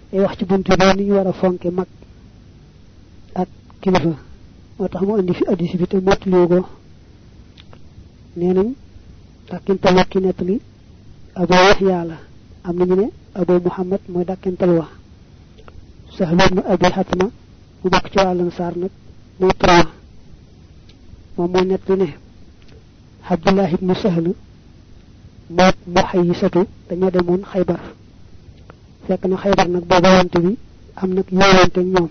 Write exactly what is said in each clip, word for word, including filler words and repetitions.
ay wax ci buntu bi ni ñu wara fonké mag ak kilifa motax mo andi fi hadith bi te motli ko nenañ dakintal wax ki netali abu yahya la am nañu ne abu muhammad moy dakintal wax sahlu ibn abi hatma mu bok ci walan sar nak moy tra mom mo netali ne abdullah ibn sahl mo muhayyisatu dañu demone khaybar fekk na khaybar nak bo bawante bi am nak yowante ñoom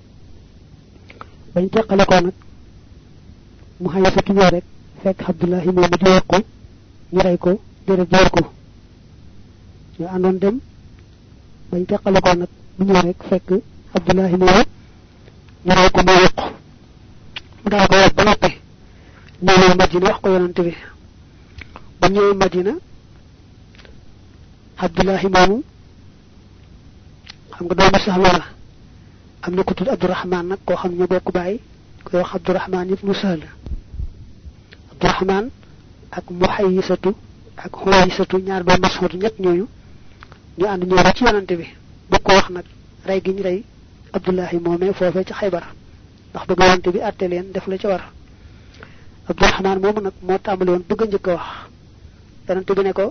bañ tekkale ko nak muhayyisatu ñoo rek fekk abdullah mo di ko ñu ray ko dere jor ko ñu andon dem bañ tekkale ko nak bu ñëw rek fekk abdullah mo ñu ray ko mo yokk mu da ko wax ba noppé ñëw madina wax ko yonante bi ba ñëw madina abdullah moomu xam nga doomu sax la amna ko tud abdurrahman nak ko xam ñu bokku bay ko wax abdurrahman ibn sahl abdurrahman ak muhayyisatu ak huwaysatu ñaar do mas'ud ñet ñoyu ñu and ñoo ci yonante bi bu ko wax nak ray gi ñu ray abdullah momé fofé ci khaybar ndax bëgg yonante bi atté len def la ci war abdurrahman momu nak mo tambali won bëgg ñëk wax yonante bi ne ko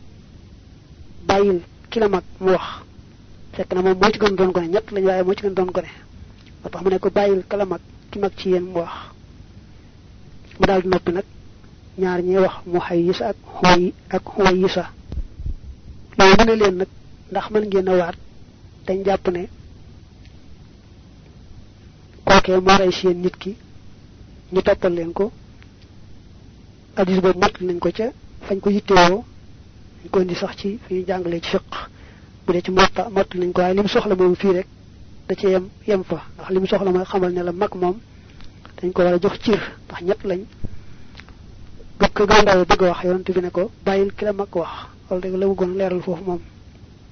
bayil ki la mag mu wax fekk na mom mo ci gën doon ko ne ñett lañ waye mo ci gën doon ko ne motax mu ne ko bayil kala mag ki mag ci yeen mu wax mu dal di noppi nak ñaar ñi wax muhayyis ak huway ak huwayisa loolu mu ne leen nak ndax man ngeen waat dañ japp ne koké mo ray seen nit ki ñu toppal leen ko hadith bo mat nañ ko ca fañ ko yittewo ñu ko indi sax ci fi jàngalé ci fiqh bu dé ci motta mat nañ ko ay lim soxla mom fi rek da ci yam yam fa ndax lim soxla moy xamal ne la mak mom dañ ko wara jox ciir ndax ñett lañ bokk gandaay bëgg wax yonent bi ne ko bayil ki la mak wax wala rek la mu gën leeral fofu mom